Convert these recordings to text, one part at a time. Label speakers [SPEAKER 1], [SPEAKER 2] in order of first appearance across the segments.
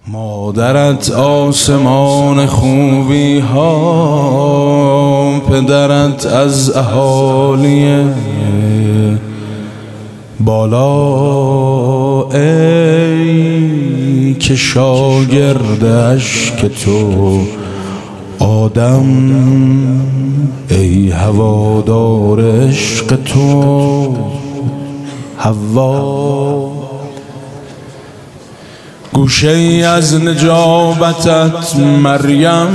[SPEAKER 1] مادرت آسمان خوبی ها، پدرت از اهالی بالا، ای که شاگردش که تو آدم، ای هوادار عشق تو حوا. گوشه ای از نجابتت مریم،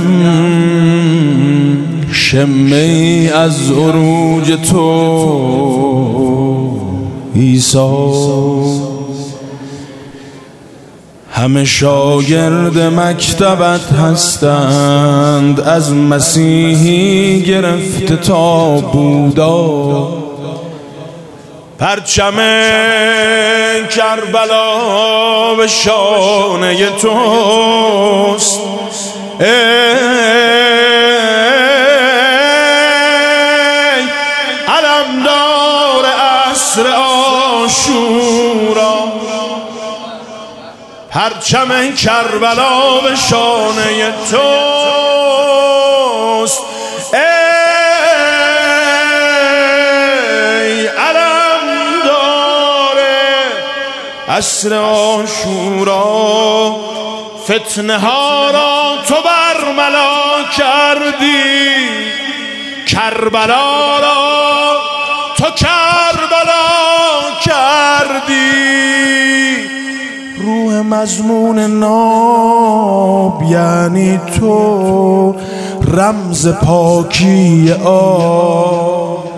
[SPEAKER 1] شمه ای از عروج تو عیسی. همه شاگرد مکتبت هستند، از مسیحی گرفته تا بودا. پرچم کربلا به شانه توست، ای علمدار عصر عاشورا. پرچم کربلا به شانه توست، ای علمدار عصر عاشورا. فتنه ها را تو برملا کردی، کربلا را تو کربلا کردی. روح مضمون ناب یعنی تو، رمز پاکی آب.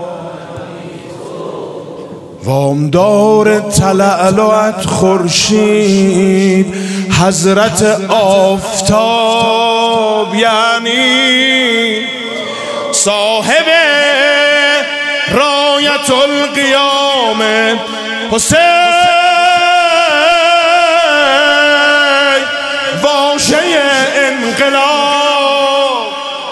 [SPEAKER 1] وامدار تلألؤت خورشید، حضرت آفتاب یعنی صاحب رایت القیام حسین، واژه انقلاب.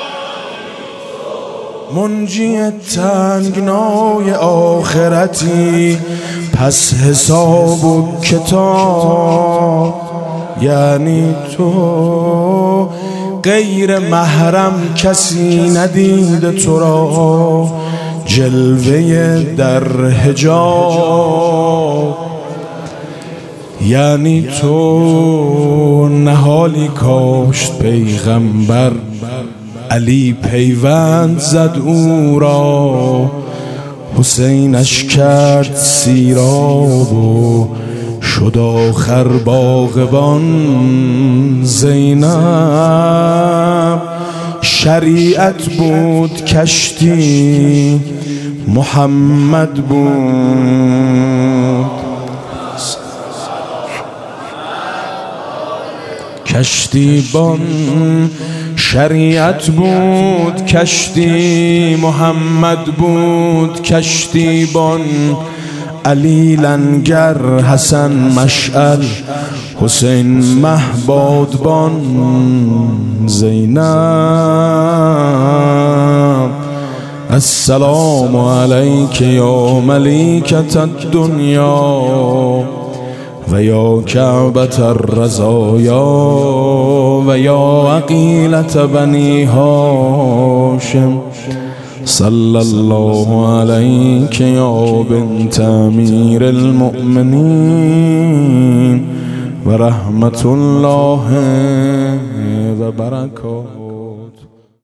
[SPEAKER 1] منجی تنگنای آخرتی، پس حساب و کتاب یعنی تو. غیر محرم کسی ندیده تو را، جلوه در حجاب یعنی تو. نهالی کاشت پیغمبر، علی پیوند زد او را. حسینش کرد سیراب و شد آخر باغبان. زینب شریعت بود کشتی، محمد بود کشتیبان. شریعت بود کشتی، محمد بود کشتیبان. علی لنگر، حسن مشعل، حسین مه بادبان. زینب السلام علیک یا ملیکة الدنیا، و یا کعبة الرزایا، و یا عقیلة بنی هاشم. صلی الله علیک یا بنت امیر المؤمنین، و رحمت الله و برکاته.